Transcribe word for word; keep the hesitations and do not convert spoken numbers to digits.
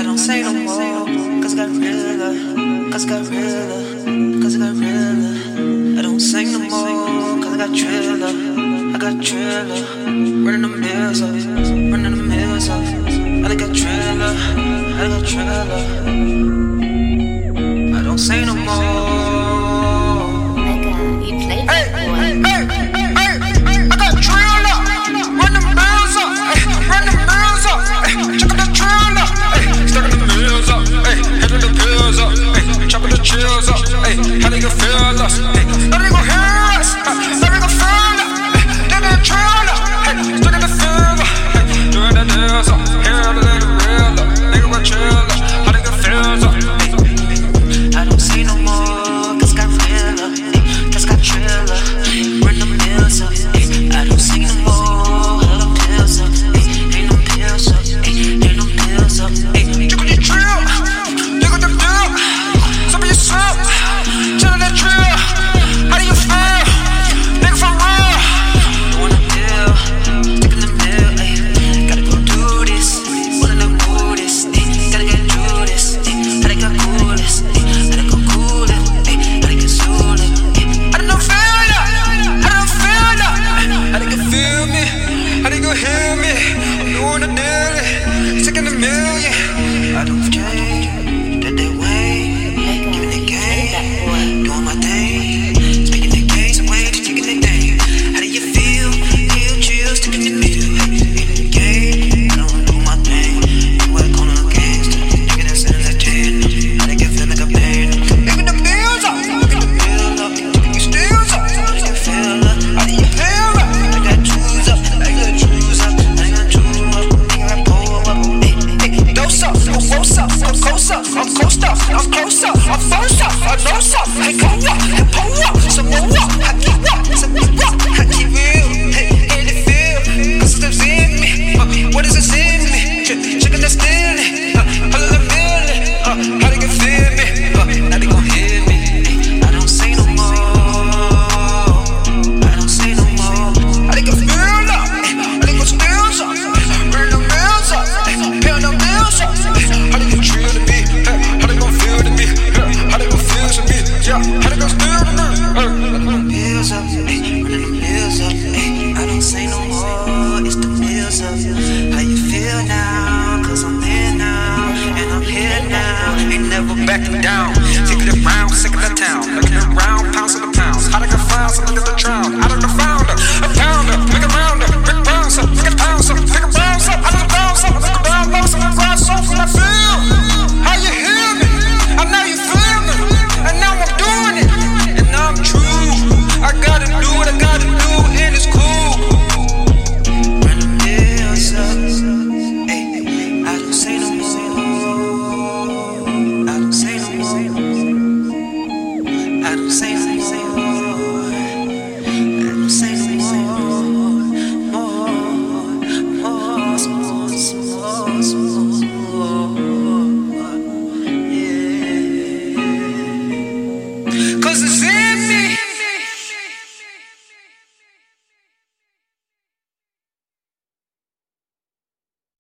I don't say no more, cause it got realer, cause it got realer, cause it got realer. I don't sing no more, cause I got trailer, I got trailer. Running the mills up, running the mills up. I got trailer, I got trailer. I don't say no more. Chills up, hey, how they gon' feel us? Hey, how they gon' hear us? How they gon' feel us? They done trail up, hey, stuck in the field up, hey, doing the deals up, here the nigga real up, nigga gon' chill up, how they gon' feel up? Hey, I don't see no more, cause got real up, hey, cause got trailer, run the mills up, hey, I don't see no more, how them pills up, hey, ain't no pills up, hey, ain't no pills up, hey, you gon' get drill, you gon' the deal. Chillin' that drill, how do you feel? Nigga for real. Don't wanna deal, stick in the middle, ayy. Gotta go do this, wanna know who this, ayy. Gotta get through this, ayy. How they got cool this, ayy. How they go cool it, ayy. How they get sold it, ayy. I don't know feel it, I don't feel it. How they can feel me, how they gon' hear me. I'm doing the deal, stick in the million. I don't change, that they way. Doing my thing, speaking the game, some way to taking the thing. How do you feel? Feel chill, sticking the middle. In the game, I don't do my thing. You work on the gangster, nigga that's in the ten. How they get feel like a pain? Making the bills up, making the bill up, taking your steals up. How do you feel up? How do you feel up? I got twos up, I got twos up, I got two up, nigga I pull up. Hey, hey, dose up, I'm close up, I'm close up, I'm close up, I'm close up, I'm first up, I know up. Hey, go up, hey, pull up, some more up, I keep up, some more up, I keep real, hey, how they feel, cause it's in me, uh, what is this in me, Ch- chicken that's stealing, uh, all of the million, uh, how they can feel me, uh, now they gon' hear me, hey, I don't say no more, I don't say no more, how they can feel up, hey, how they gon' steal up, bring the bills up, hey, pay the bills up, hey, how they can drill to me, hey, how they gon' feel to me, hey, how they gon' feel to me. Yeah, how they gon' steal the nerve? Running them bills up, ayy, running them bills up, ayy. I don't say no more, it's the bills up. How you feel now? Cause I'm here now, and I'm here now, ain't never backing down.